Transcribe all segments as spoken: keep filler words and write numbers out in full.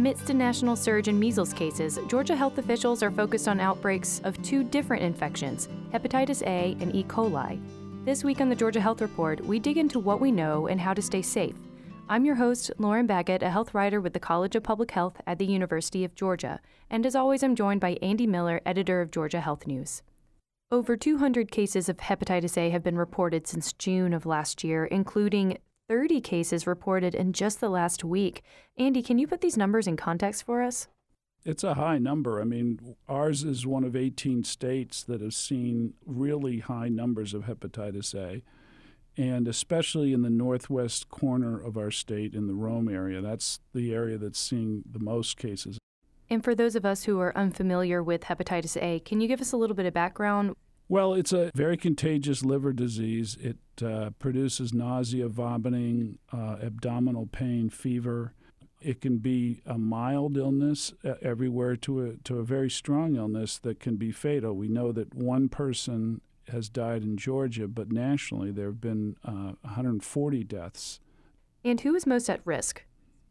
Amidst a national surge in measles cases, Georgia health officials are focused on outbreaks of two different infections, hepatitis A and E. coli. This week on the Georgia Health Report, we dig into what we know and how to stay safe. I'm your host, Lauren Baggett, a health writer with the College of Public Health at the University of Georgia. And as always, I'm joined by Andy Miller, editor of Georgia Health News. Over two hundred cases of hepatitis A have been reported since June of last year, including thirty cases reported in just the last week. Andy, can you put these numbers in context for us? It's a high number. I mean, ours is one of eighteen states that have seen really high numbers of hepatitis A, and especially in the northwest corner of our state in the Rome area. That's the area that's seeing the most cases. And for those of us who are unfamiliar with hepatitis A, can you give us a little bit of background? Well, it's a very contagious liver disease. It uh, produces nausea, vomiting, uh, abdominal pain, fever. It can be a mild illness uh, everywhere to a, to a very strong illness that can be fatal. We know that one person has died in Georgia, but nationally there have been uh, one hundred forty deaths. And who is most at risk?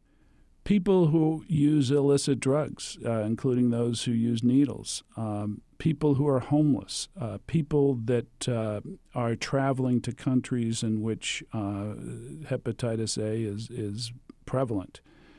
People who use illicit drugs, uh, including those who use needles, um, people who are homeless, uh, people that uh, are traveling to countries in which uh, hepatitis A is, is prevalent.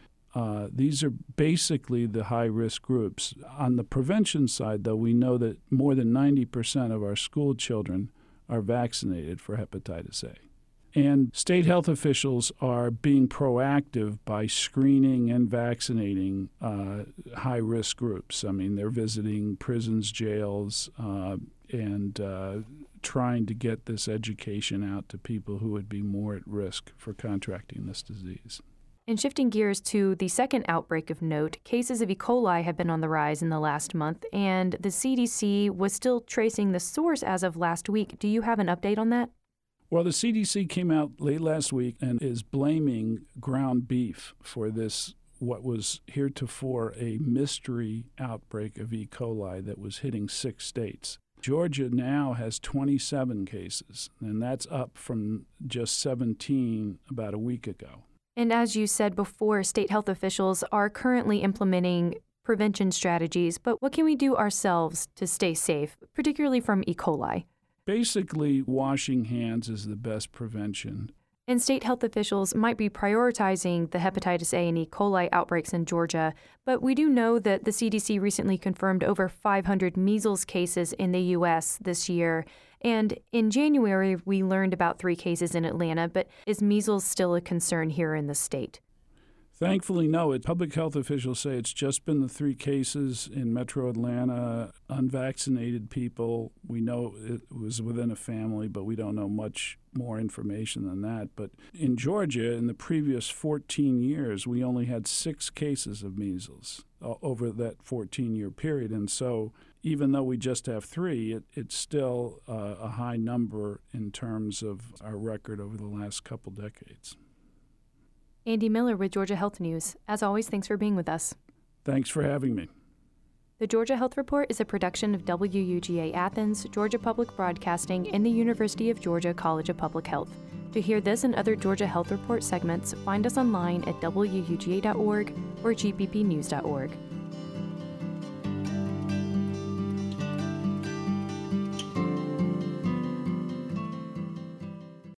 Uh, these are basically the high-risk groups. On the prevention side, though, we know that more than ninety percent of our school children are vaccinated for hepatitis A. And state health officials are being proactive by screening and vaccinating uh, high-risk groups. I mean, they're visiting prisons, jails, uh, and uh, trying to get this education out to people who would be more at risk for contracting this disease. And shifting gears to the second outbreak of note, cases of E. coli have been on the rise in the last month, and the C D C was still tracing the source as of last week. Do you have an update on that? Well, the C D C came out late last week and is blaming ground beef for this, what was heretofore a mystery outbreak of E. coli that was hitting six states. Georgia now has twenty-seven cases, and that's up from just seventeen about a week ago. And as you said before, state health officials are currently implementing prevention strategies, but what can we do ourselves to stay safe, particularly from E. coli? Basically, washing hands is the best prevention. And state health officials might be prioritizing the hepatitis A and E. coli outbreaks in Georgia, but we do know that the C D C recently confirmed over five hundred measles cases in the U S this year. And in January, we learned about three cases in Atlanta, but is measles still a concern here in the state? Thankfully, no. It, public health officials say it's just been the three cases in metro Atlanta, unvaccinated people. We know it was within a family, but we don't know much more information than that. But in Georgia, in the previous fourteen years, we only had six cases of measles uh, over that fourteen-year period. And so even though we just have three, it, it's still uh, a high number in terms of our record over the last couple decades. Andy Miller with Georgia Health News. As always, thanks for being with us. Thanks for having me. The Georgia Health Report is a production of W U G A Athens, Georgia Public Broadcasting, and the University of Georgia College of Public Health. To hear this and other Georgia Health Report segments, find us online at W U G A dot org or G P P news dot org.